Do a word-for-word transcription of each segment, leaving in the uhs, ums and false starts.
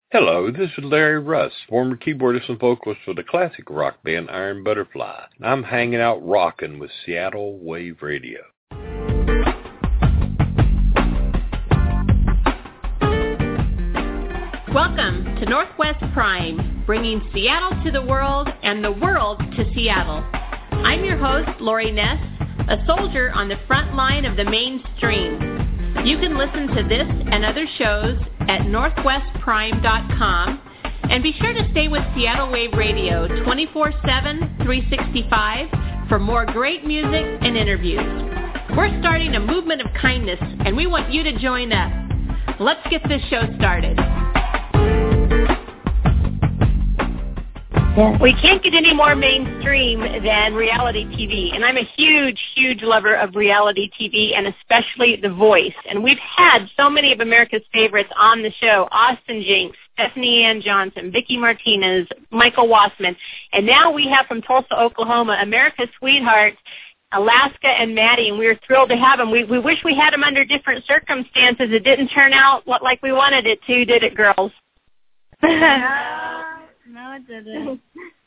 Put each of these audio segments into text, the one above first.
Hello, this is Larry Russ, former keyboardist and vocalist for the classic rock band Iron Butterfly. I'm hanging out rocking with Seattle Wave Radio. Welcome to Northwest Prime, bringing Seattle to the world and the world to Seattle. I'm your host, Lori Ness, a soldier on the front line of the mainstream. You can listen to this and other shows at northwest prime dot com, and be sure to stay with Seattle Wave Radio twenty-four seven, three sixty-five for more great music and interviews. We're starting a movement of kindness, and we want you to join us. Let's get this show started. We can't get any more mainstream than reality T V, and I'm a huge, huge lover of reality T V, and especially The Voice. And we've had so many of America's favorites on the show: Austin Jinx, Stephanie Ann Johnson, Vicky Martinez, Michael Wassman, and now we have from Tulsa, Oklahoma, America's sweetheart, Alaska and Maddie, and we are thrilled to have them. We, we wish we had them under different circumstances. It didn't turn out like we wanted it to, did it, girls? No, it didn't.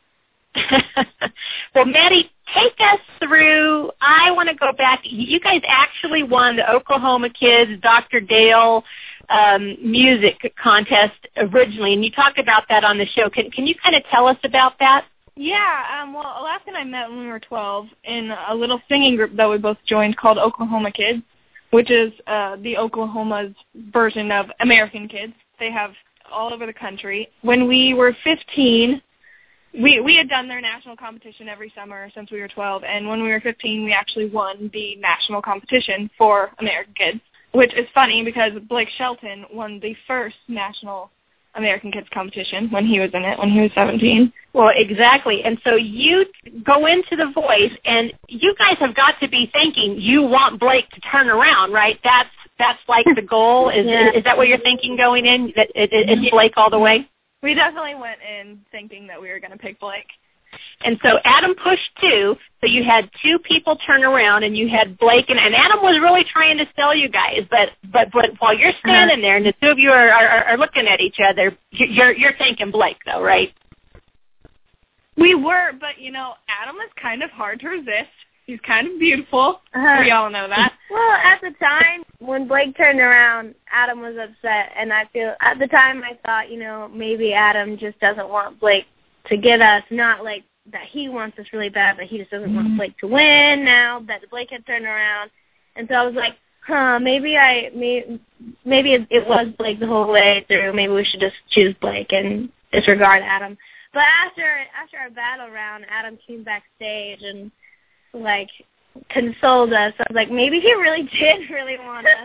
Well, Maddie, take us through. I want to go back. You guys actually won the Oklahoma Kids Doctor Dale um, music contest originally, and you talked about that on the show. Can, can you kind of tell us about that? Yeah, um, well, Alaska and I met when we were twelve in a little singing group that we both joined called Oklahoma Kids, which is uh, the Oklahoma's version of American Kids. They have all over the country. When we were fifteen, we we had done their national competition every summer since we were twelve, and when we were fifteen, we actually won the national competition for American Kids, which is funny because Blake Shelton won the first national American Kids competition when he was in it, when he was seventeen. Well, exactly. And so you go into The Voice, and you guys have got to be thinking you want Blake to turn around, right? That's That's like the goal. Is yeah. is, is that what you're thinking going in? That it, it, it's Blake all the way? We definitely went in thinking that we were going to pick Blake. And so Adam pushed two, so you had two people turn around, and you had Blake, and, and Adam was really trying to sell you guys. But but but while you're standing uh-huh. there, and the two of you are, are, are looking at each other, you're you're thinking Blake, though, right? We were, but you know, Adam is kind of hard to resist. He's kind of beautiful. Uh-huh. We all know that. Well, at the time, when Blake turned around, Adam was upset. And I feel, at the time, I thought, you know, maybe Adam just doesn't want Blake to get us. Not like that he wants us really bad, but he just doesn't mm-hmm. want Blake to win now that Blake had turned around. And so I was like, huh, maybe I, maybe, maybe it, it was Blake the whole way through. Maybe we should just choose Blake and disregard Adam. But after after our battle round, Adam came backstage and like consoled us. I was like, maybe he really did really want us.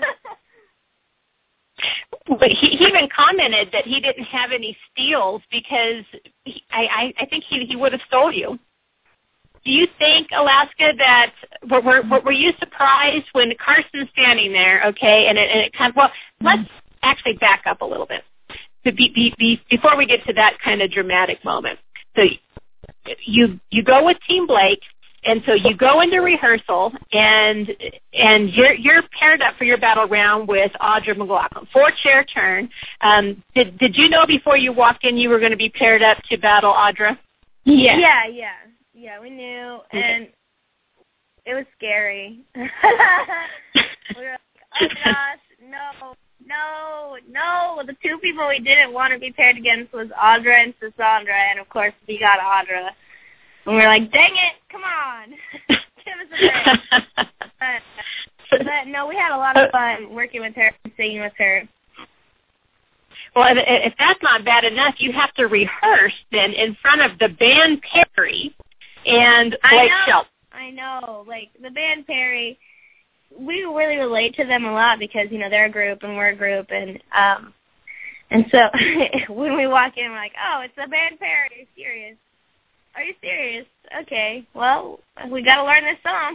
But he, he even commented that he didn't have any steals because he, I, I think he, he would have stole you. Do you think, Alaska, that were, were, were you surprised when Carson's standing there? Okay, and it, and it kind of well, let's actually back up a little bit to be, be, be, before we get to that kind of dramatic moment. So you you go with Team Blake. And so you go into rehearsal, and and you're you're paired up for your battle round with Audra McLaughlin. Four chair turn. Um, did did you know before you walked in you were going to be paired up to battle Audra? Yeah, yeah, yeah, yeah. We knew, okay. And it was scary. We were like, oh gosh, no, no, no. The two people we didn't want to be paired against was Audra and Cassandra, and of course we got Audra. And we were like, dang it, come on. Give us a break. but, but, no, we had a lot of fun working with her and singing with her. Well, if, if that's not bad enough, you have to rehearse then in front of the band Perry and Blake Shelton. I know. Like, the band Perry, we really relate to them a lot because, you know, they're a group and we're a group. And um, and so when we walk in, we're like, oh, it's the band Perry. Are you serious? Are you serious? Okay, well, we got to learn this song.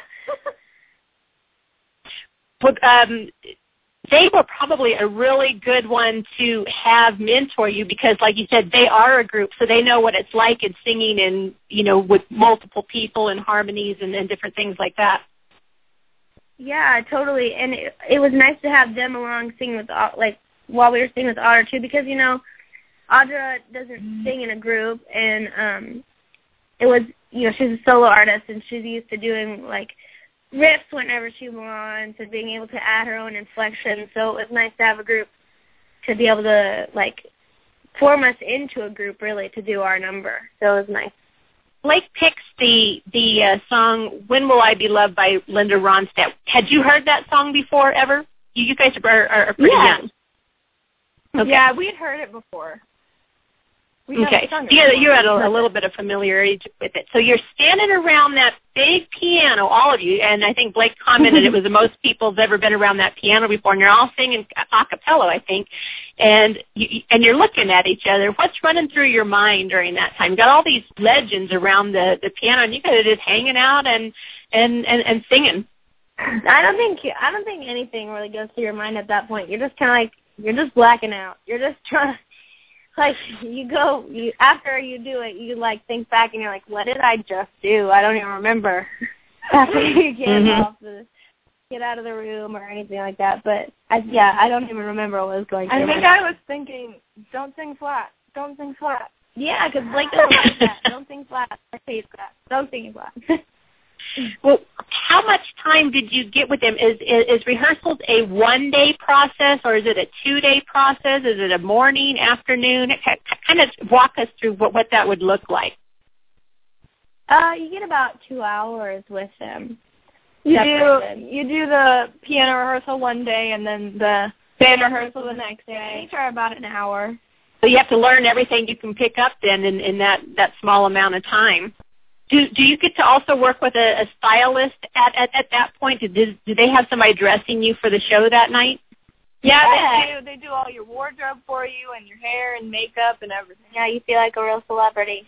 But um, they were probably a really good one to have mentor you because, like you said, they are a group, so they know what it's like in singing and, you know, with multiple people and harmonies and, and different things like that. Yeah, totally. And it, it was nice to have them along singing with, like, while we were singing with Otter, too, because, you know, Audra doesn't sing in a group, and um, it was, you know, she's a solo artist, and she's used to doing, like, riffs whenever she wants and being able to add her own inflection. So it was nice to have a group to be able to, like, form us into a group, really, to do our number. So it was nice. Blake picks the the uh, song "When Will I Be Loved" by Linda Ronstadt. Had you heard that song before, ever? You, you guys are, are, are pretty yeah. young. Okay. Yeah, we had heard it before. We okay. Yeah, you had a, a little bit of familiarity with it. So you're standing around that big piano, all of you, and I think Blake commented it was the most people's ever been around that piano before, and you're all singing a cappella, I think, and you, and you're looking at each other. What's running through your mind during that time? You got all these legends around the, the piano, and you guys are just hanging out and, and, and, and singing. I don't think I don't think anything really goes through your mind at that point. You're just kind of like, you're just blacking out. You're just trying to, like, you go, you, after you do it, you, like, think back and you're like, what did I just do? I don't even remember. After you get mm-hmm. off the, get out of the room or anything like that. But, I, yeah, I don't even remember what was going through. I think I was thinking, don't sing flat. Don't sing flat. Yeah, because Blake doesn't like that. Don't sing flat. I say flat. Don't sing flat. Well, how much time did you get with them? Is, is is rehearsals a one-day process, or is it a two-day process? Is it a morning, afternoon? Kind of walk us through what, what that would look like. Uh, you get about two hours with them. You do you do the piano rehearsal one day, and then the band rehearsal the next day. Each are about an hour. So you have to learn everything you can pick up then in, in that, that small amount of time. Do do you get to also work with a, a stylist at, at, at that point? Do, do they have somebody dressing you for the show that night? Yeah, Yeah. they do. They do all your wardrobe for you and your hair and makeup and everything. Yeah, you feel like a real celebrity.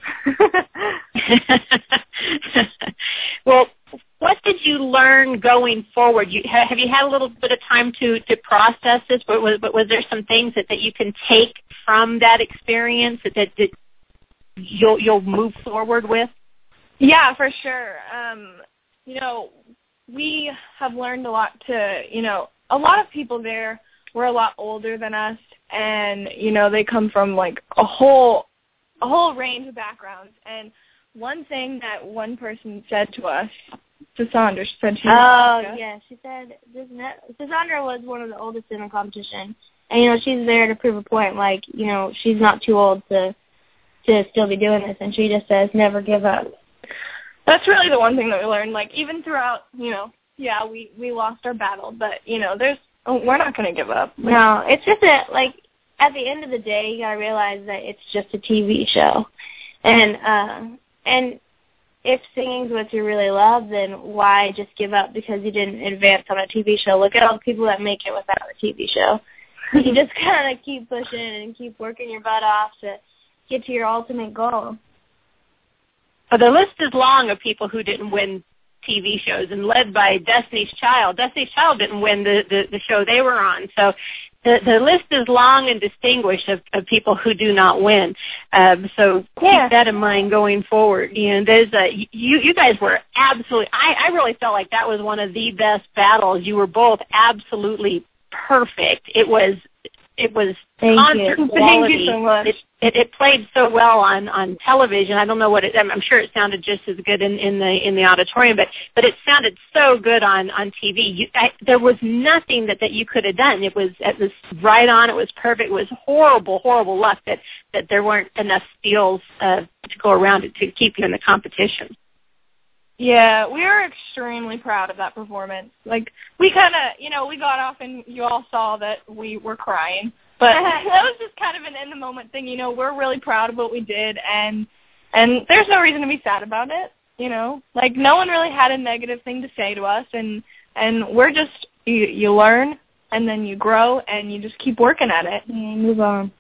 Well, what did you learn going forward? You, have you had a little bit of time to, to process this? But was, but was there some things that, that you can take from that experience that, that, that you'll you'll move forward with? Yeah, for sure. Um, you know, we have learned a lot to, you know, a lot of people there were a lot older than us, and, you know, they come from, like, a whole a whole range of backgrounds. And one thing that one person said to us, to Sandra, she said she Oh, yeah, she said, Sandra was one of the oldest in the competition. And, you know, she's there to prove a point, like, you know, she's not too old to to still be doing this, and she just says, never give up. That's really the one thing that we learned. Like, even throughout, you know, yeah, we, we lost our battle, but, you know, there's, oh, we're not going to give up. Like, no, it's just that, like, at the end of the day, you got to realize that it's just a T V show. And, uh, and if singing's what you really love, then why just give up because you didn't advance on a T V show? Look at all the people that make it without a T V show. You just kind of keep pushing and keep working your butt off to get to your ultimate goal. Well, the list is long of people who didn't win T V shows, and led by Destiny's Child. Destiny's Child didn't win the, the, the show they were on. So the, the list is long and distinguished of, of people who do not win. Um, so Yeah. keep that in mind going forward. You know, there's a, you, you guys were absolutely, I, I really felt like that was one of the best battles. You were both absolutely perfect. It was It was Thank concert you. quality. Thank you so much. It, it, it played so well on, on television. I don't know what it. I'm, I'm sure it sounded just as good in, in the in the auditorium, but but it sounded so good on on T V. You, I, there was nothing that, that you could have done. It was it was right on. It was perfect. It was horrible, horrible luck that, that there weren't enough steals uh, to go around it to keep you in the competition. Yeah, we were extremely proud of that performance. Like, we kind of, you know, we got off and you all saw that we were crying. But that was just kind of an in-the-moment thing, you know. We're really proud of what we did, and and there's no reason to be sad about it, you know. Like, no one really had a negative thing to say to us, and and we're just, you, you learn, and then you grow, and you just keep working at it. And move on.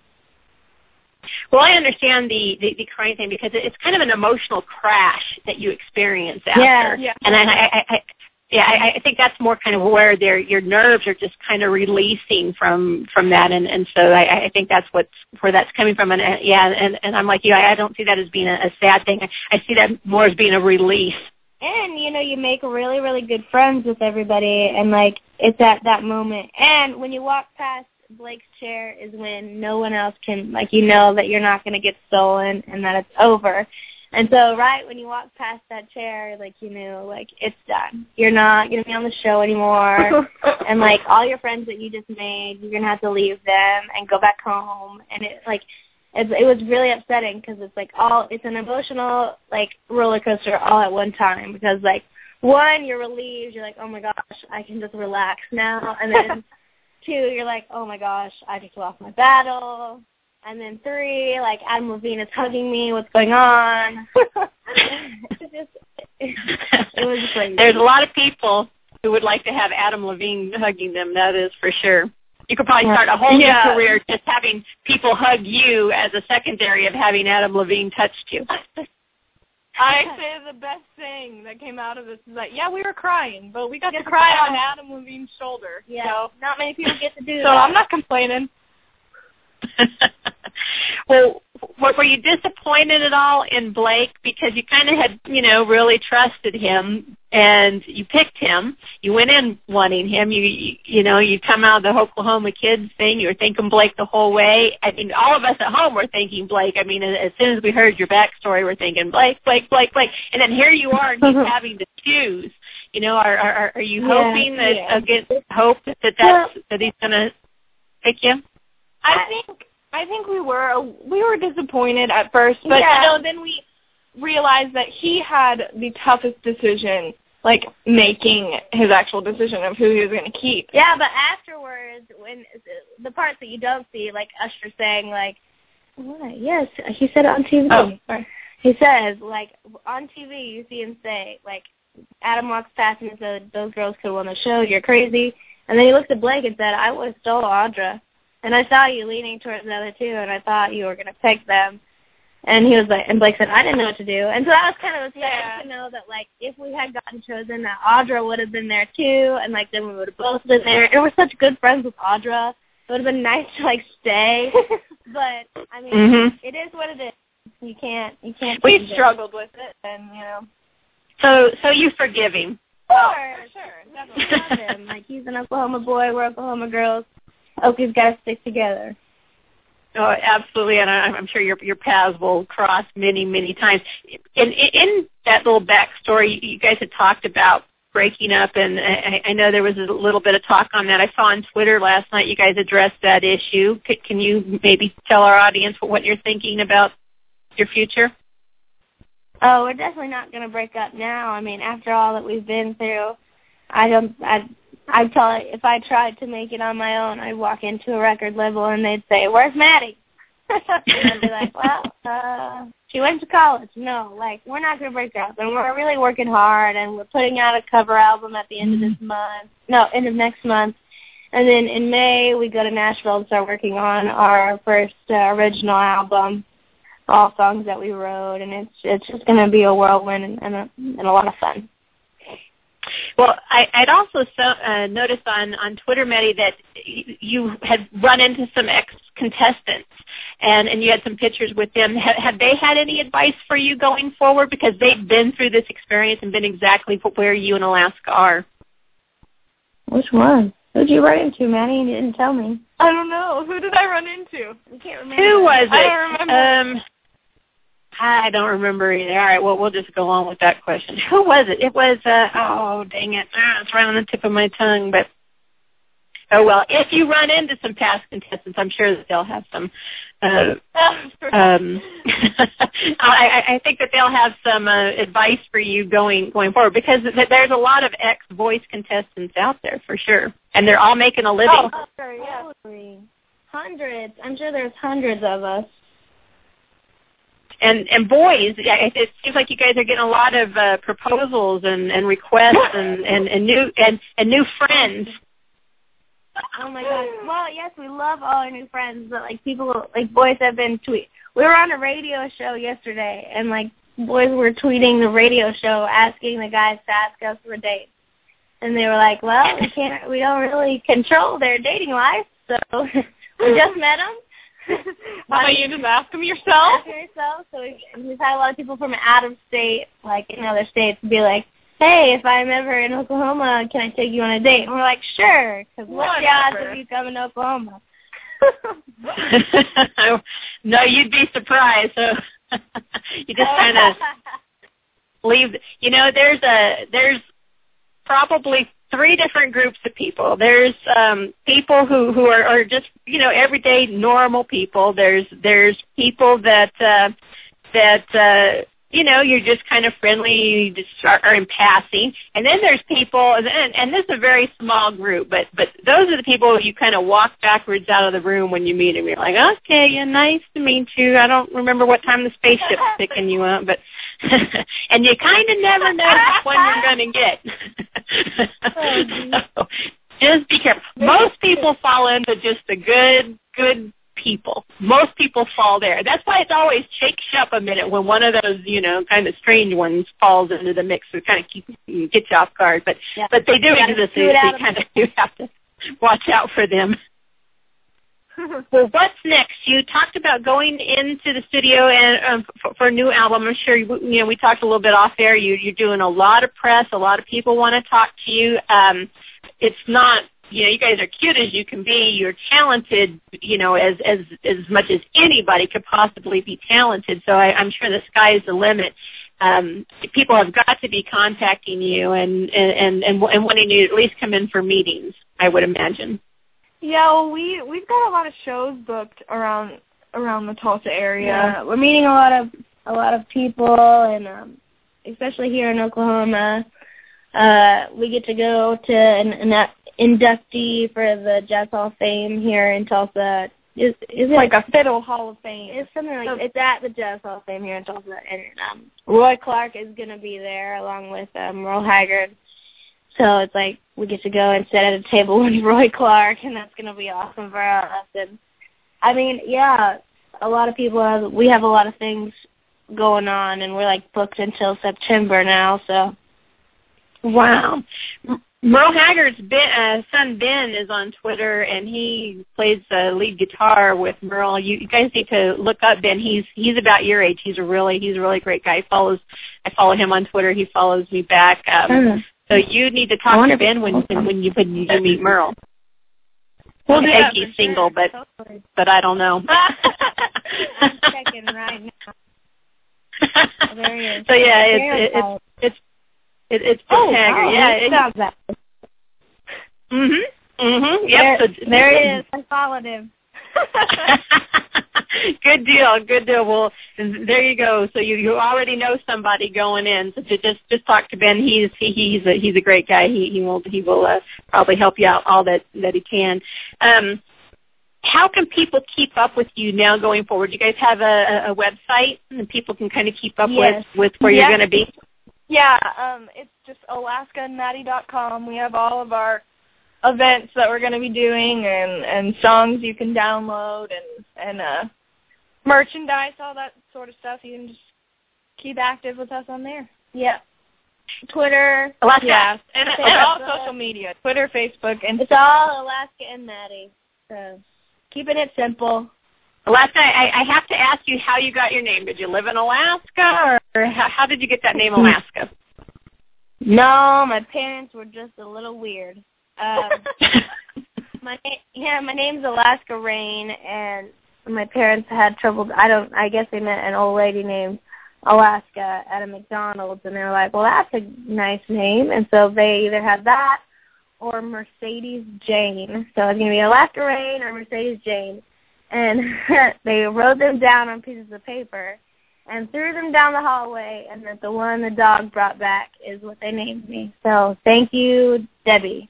Well, I understand the, the, the crying thing because it's kind of an emotional crash that you experience after. Yeah, yeah. And I, I, I, yeah, I, I think that's more kind of where their your nerves are just kind of releasing from from that, and, and so I, I think that's what's where that's coming from. And uh, yeah, and, and I'm like you, I, I don't see that as being a, a sad thing. I, I see that more as being a release. And, you know, you make really, really good friends with everybody, and, like, it's at that moment. And when you walk past Blake's chair is when no one else can, like, you know that you're not going to get stolen and that it's over. And so right when you walk past that chair, like, you knew, like, it's done. You're not going to be on the show anymore. And, like, all your friends that you just made, you're going to have to leave them and go back home. And, it like, it, it was really upsetting because it's, like, all, it's an emotional, like, roller coaster all at one time because, like, one, you're relieved. You're like, oh, my gosh, I can just relax now. And then two, you're like, oh, my gosh, I just lost my battle. And then three, like, Adam Levine is hugging me. What's going on? It just, it, it was crazy. There's a lot of people who would like to have Adam Levine hugging them, that is for sure. You could probably start a whole yeah. new career just having people hug you as a secondary of having Adam Levine touched you. I say the best thing that came out of this is that, yeah, we were crying, but we got to cry on Adam Levine's shoulder. Yeah, so. not many people get to do so that. So I'm not complaining. Well, were you disappointed at all in Blake because you kind of had, you know, really trusted him and you picked him. You went in wanting him. You, you, you know, you come out of the Oklahoma Kids thing. You were thinking Blake the whole way. I mean, all of us at home were thinking Blake. I mean, as soon as we heard your backstory, we're thinking Blake, Blake, Blake, Blake. And then here you are, and he's having to choose. You know, are are, are you yeah, hoping that yeah. against hope that that's that he's going to pick you? I think I think we were we were disappointed at first, but yeah. you know, then we realized that he had the toughest decision, like making his actual decision of who he was going to keep. Yeah, but afterwards, when the parts that you don't see, like Usher saying, like, what? Yes, he said it on T V. Oh, sorry. He says, like, on T V, you see him say, like, Adam walks past him and said, those girls could win the show. You're crazy. And then he looked at Blake and said, I would have stole Audra. And I saw you leaning towards the other two, and I thought you were going to pick them. And he was like, and Blake said, I didn't know what to do. And so that was kind of upsetting yeah. to know that, like, if we had gotten chosen, that Audra would have been there too, and, like, then we would have both been there. And we're such good friends with Audra. It would have been nice to, like, stay. But, I mean, mm-hmm. it is what it is. You can't, you can't. We struggled with it, and, you know. So, so you forgive him. Sure, sure. Definitely love him. Like, he's an Oklahoma boy. We're Oklahoma girls. Okies got to stick together. Oh, absolutely, and I, I'm sure your your paths will cross many, many times. In, in, in that little backstory, you guys had talked about breaking up, and I, I know there was a little bit of talk on that. I saw on Twitter last night you guys addressed that issue. C- can you maybe tell our audience what you're thinking about your future? Oh, we're definitely not going to break up now. I mean, after all that we've been through, I don't. I. I'd tell it, if I tried to make it on my own, I'd walk into a record label and they'd say, where's Maddie? And I'd be like, well, uh, she went to college. No, like, we're not going to break up. And we're really working hard, and we're putting out a cover album at the end mm-hmm. of this month. No, end of next month. And then in May, we go to Nashville and start working on our first uh, original album, all songs that we wrote. And it's it's just going to be a whirlwind and, and, a, and a lot of fun. Well, I, I'd also so, uh, noticed on, on Twitter, Maddie, that you had run into some ex-contestants, and, and you had some pictures with them. Have, have they had any advice for you going forward? Because they've been through this experience and been exactly where you and Alaska are. Which one? Who did you run into, Maddie? You didn't tell me. I don't know. Who did I run into? I can't remember. Who was it? I don't remember. Um, I don't remember either. All right, well, we'll just go on with that question. Who was it? It was, uh, oh, dang it. Ah, it's right on the tip of my tongue. But, oh, well, if you run into some past contestants, I'm sure that they'll have some, uh, um, I, I think that they'll have some uh, advice for you going going forward, because there's a lot of ex-voice contestants out there, for sure. And they're all making a living. Oh, sure, yeah. Hundreds. I'm sure there's hundreds of us. And and boys, it seems like you guys are getting a lot of uh, proposals and, and requests and, and, and new and, and new friends. Oh my God! Well, yes, we love all our new friends, but like people, like boys have been tweet. We were on a radio show yesterday, and like boys were tweeting the radio show, asking the guys to ask us for dates, and they were like, "Well, we can't, we don't really control their dating life, so we just met them." Why don't you just ask them yourself? Ask them yourself. So we, we've had a lot of people from out of state, like in other states, be like, hey, if I'm ever in Oklahoma, can I take you on a date? And we're like, sure, because what's the odds of you coming to Oklahoma? No, you'd be surprised. So you just kind of leave. You know, there's a there's probably three different groups of people. There's um, people who who are, are just you know everyday normal people. There's there's people that uh, that. Uh, you know, you're just kind of friendly, you just are, are in passing. And then there's people, and, and this is a very small group, but but those are the people you kind of walk backwards out of the room when you meet them. You're like, okay, yeah, nice to meet you. I don't remember what time the spaceship's picking you up, but and you kind of never know which one you're going to get. So, just be careful. Most people fall into just the good, good people. Most people fall there. That's why it's always shakes you up a minute when one of those, you know, kind of strange ones falls into the mix. So kind of keep get you off guard. But yeah. but they do exist. So you kind of you have to watch out for them. Well, what's next? You talked about going into the studio and um, for, for a new album. I'm sure you, you know we talked a little bit off air. You you're doing a lot of press. A lot of people want to talk to you. Um, it's not. You know, you guys are cute as you can be. You're talented, you know, as as as much as anybody could possibly be talented. So I, I'm sure the sky's the limit. Um, people have got to be contacting you and and, and and wanting you to at least come in for meetings, I would imagine. Yeah, well, we we've got a lot of shows booked around around the Tulsa area. Yeah, we're meeting a lot of a lot of people, and um, especially here in Oklahoma, uh, we get to go to an, an inductee for the Jazz Hall of Fame here in Tulsa. Is is it like a Fiddle Hall of Fame? It's something like it's at the Jazz Hall of Fame here in Tulsa, and um, Roy Clark is going to be there along with um, Merle Haggard. So it's like we get to go and sit at a table with Roy Clark, and that's going to be awesome for us. And I mean, yeah, a lot of people have, we have a lot of things going on, and we're like booked until September now. So wow. Merle Haggard's ben, uh, son Ben is on Twitter, and he plays uh, lead guitar with Merle. You, you guys need to look up Ben. He's he's about your age. He's a really he's a really great guy. He follows I follow him on Twitter. He follows me back. Um, mm. So you need to talk to Ben when when you when you meet Merle. Well, I think he's single, sure. but totally. but I don't know. I'm checking right now. There he is. So yeah, it's it's it's. It, it's Ben oh, Haggard. Oh, yeah, it sounds that. Mhm. Mhm. Yep. There, so, there it is. I followed him. Good deal. Good deal. Well, there you go. So you, you already know somebody going in. So just just talk to Ben. He's he, he's a, he's a great guy. He he will he will uh, probably help you out all that that he can. Um, how can people keep up with you now going forward? You guys have a, a website, and people can kind of keep up yes. with with where yeah. you're going to be. Yeah, um, it's just alaska and maddie dot com. We have all of our events that we're going to be doing and, and songs you can download and, and uh, merchandise, all that sort of stuff. You can just keep active with us on there. Yeah. Twitter. Alaska. Yeah. And, and all social media. Twitter, Facebook, and it's all Alaska and Maddie. So keeping it simple. Alaska, I, I have to ask you how you got your name. Did you live in Alaska, or how, how did you get that name, Alaska? No, my parents were just a little weird. Um, my yeah, my name's Alaska Rain, and my parents had trouble. I don't. I guess they met an old lady named Alaska at a McDonald's, and they were like, "Well, that's a nice name," and so they either had that or Mercedes Jane. So it's gonna be Alaska Rain or Mercedes Jane. And they wrote them down on pieces of paper and threw them down the hallway, and that the one the dog brought back is what they named me. So thank you, Debbie.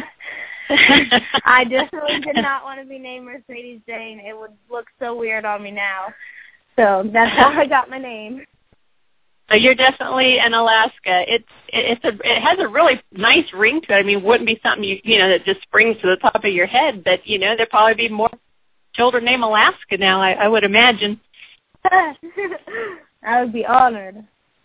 I definitely did not want to be named Mercedes Jane. It would look so weird on me now. So that's how I got my name. So you're definitely in Alaska. It's it's a it has a really nice ring to it. I mean, it wouldn't be something you you know that just springs to the top of your head, but you know there'd probably be more children named Alaska now, I, I would imagine. I would be honored.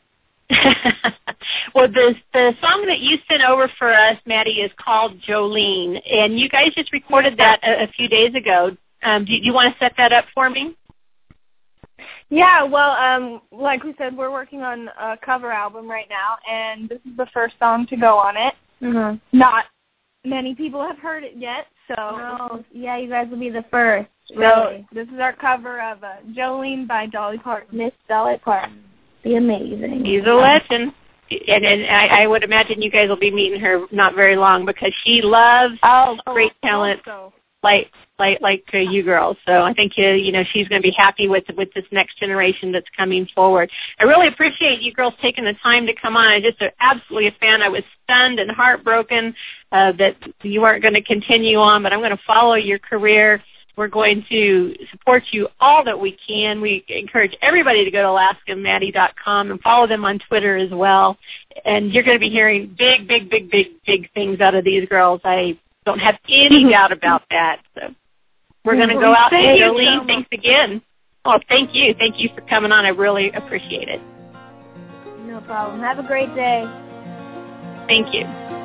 Well, the the song that you sent over for us, Maddie, is called Jolene, and you guys just recorded that a, a few days ago. Um, do, do you want to set that up for me? Yeah, well, um, like we said, we're working on a cover album right now, and this is the first song to go on it. Mm-hmm. Not many people have heard it yet, so no, yeah, you guys will be the first. Really. So this is our cover of uh, Jolene by Dolly Parton. Miss Dolly Parton. The amazing. She's a legend. And, and I, I would imagine you guys will be meeting her not very long because she loves oh, great oh, talent so. like like like uh, you girls. So I think uh, you know she's going to be happy with with this next generation that's coming forward. I really appreciate you girls taking the time to come on. I'm just a, absolutely a fan. I was stunned and heartbroken uh, that you weren't going to continue on, but I'm going to follow your career. We're going to support you all that we can. We encourage everybody to go to Alaska Maddie dot com and follow them on Twitter as well. And you're going to be hearing big, big, big, big, big things out of these girls. I don't have any doubt about that. So we're going to go out. Thank and you, Jolene, so thanks again. Oh, thank you. Thank you for coming on. I really appreciate it. No problem. Have a great day. Thank you.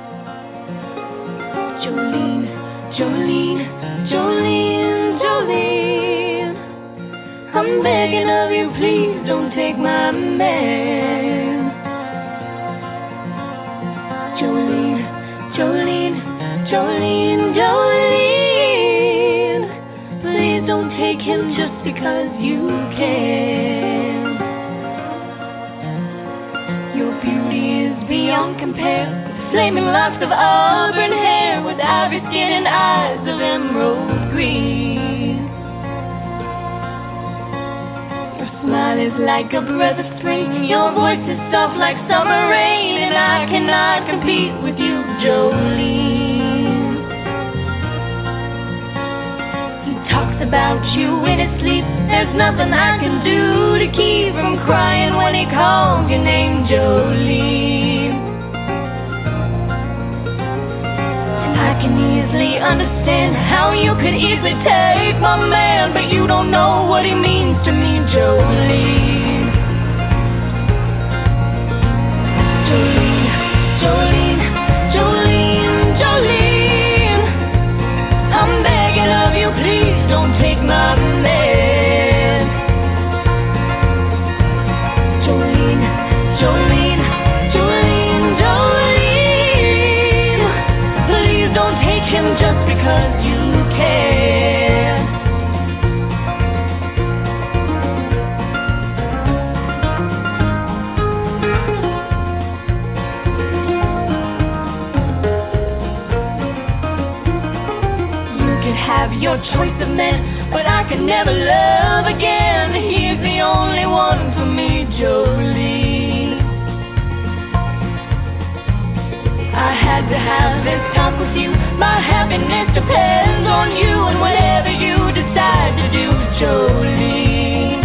Jolene, Jolene, Jolene, Jolene, I'm begging of you, please don't take my man. Jolene, Jolene, Jolene, Jolene, please don't take him just because you can. Your beauty is beyond compare, with flaming locks of auburn hair, with ivory skin and eyes of emerald green. Your smile is like a breath of spring, your voice is soft like summer rain, and I cannot compete with you, Jolene. He talks about you in his sleep, there's nothing I can do to keep from crying when he calls your name, Jolene. And I can easily understand how you could easily take my man, but you don't know what he means to me, Jolene. Jolene, Jolene, Jolene, Jolene, I'm begging of you, please don't take my man. Jolene, Jolene, Jolene, Jolene, please don't take him just because you can. Have your choice of men, but I could never love again. He's the only one for me, Jolene. I had to have this talk with you. My happiness depends on you and whatever you decide to do, Jolene.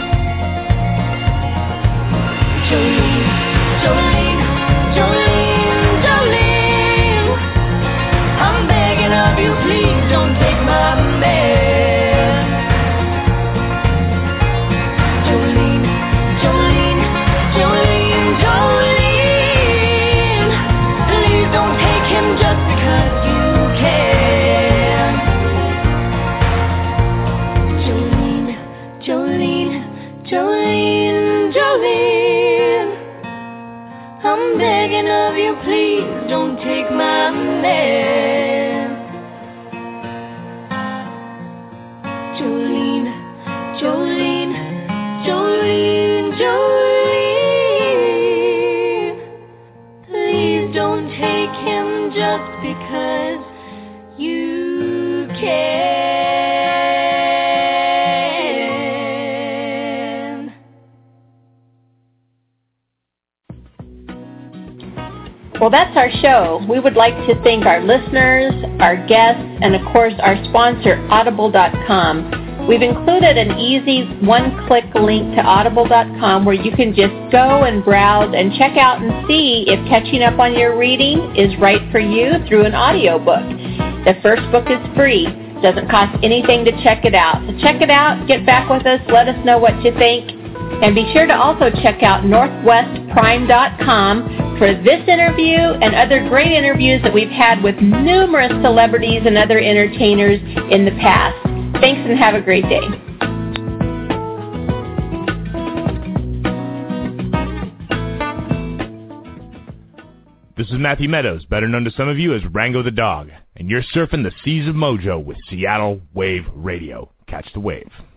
Jolene, Jolene, Jolene, Jolene, I'm begging of you, please don't take my man. Jolene, Jolene, Jolene, Jolene, please don't take him just because you can. Jolene, Jolene, Jolene, Jolene, I'm begging of you, please don't take my man. Jolene, Jolene, Jolene, Jolene, please don't take him just because you can. Well, that's our show. We would like to thank our listeners, our guests, and of course our sponsor, Audible dot com. We've included an easy one-click link to Audible dot com where you can just go and browse and check out and see if catching up on your reading is right for you through an audiobook. The first book is free. Doesn't cost anything to check it out. So check it out, get back with us, let us know what you think. And be sure to also check out Northwest Prime dot com for this interview and other great interviews that we've had with numerous celebrities and other entertainers in the past. Thanks and have a great day. This is Matthew Meadows, better known to some of you as Rango the Dog, and you're surfing the seas of mojo with Seattle Wave Radio. Catch the Wave.